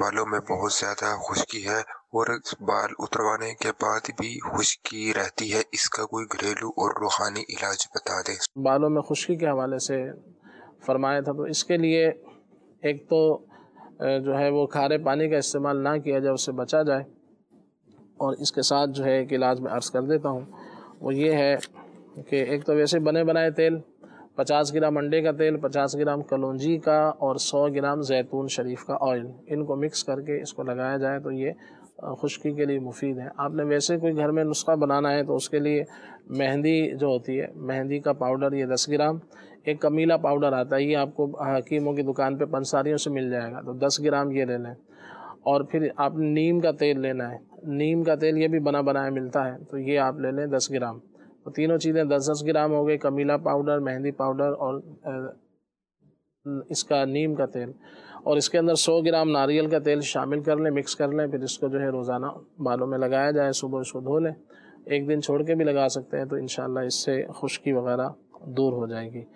بالوں میں بہت زیادہ خشکی ہے اور بال اتروانے کے بعد بھی خشکی رہتی ہے، اس کا کوئی گھریلو اور روحانی علاج بتا دیں۔ بالوں میں خشکی کے حوالے سے فرمایا تھا، تو اس کے لیے ایک تو جو ہے وہ کھارے پانی کا استعمال نہ کیا جائے، اس سے بچا جائے، اور اس کے ساتھ جو ہے ایک علاج میں عرض کر دیتا ہوں، وہ یہ ہے کہ ایک تو ویسے بنے بنائے تیل 50 گرام انڈے کا تیل، 50 گرام کلونجی کا اور 100 گرام زیتون شریف کا آئل، ان کو مکس کر کے اس کو لگایا جائے تو یہ خشکی کے لیے مفید ہے۔ آپ نے ویسے کوئی گھر میں نسخہ بنانا ہے تو اس کے لیے مہندی جو ہوتی ہے، مہندی کا پاؤڈر یہ 10 گرام، ایک کمیلا پاؤڈر آتا ہے، یہ آپ کو حکیموں کی دکان پہ پنساریوں سے مل جائے گا، تو 10 گرام یہ لے لیں۔ اور پھر آپ نیم کا تیل لینا ہے، نیم کا تیل یہ بھی بنا بنایا ملتا ہے، تو یہ آپ لے لیں 10 گرام۔ تو تینوں چیزیں 10-10 گرام ہو گئی، کمیلا پاؤڈر، مہندی پاؤڈر اور اس کا نیم کا تیل، اور اس کے اندر 100 گرام ناریل کا تیل شامل کر لیں، مکس کر لیں، پھر اس کو جو ہے روزانہ بالوں میں لگایا جائے، صبح اس کو دھو لیں، ایک دن چھوڑ کے بھی لگا سکتے ہیں، تو انشاءاللہ اس سے خشکی وغیرہ دور ہو جائے گی۔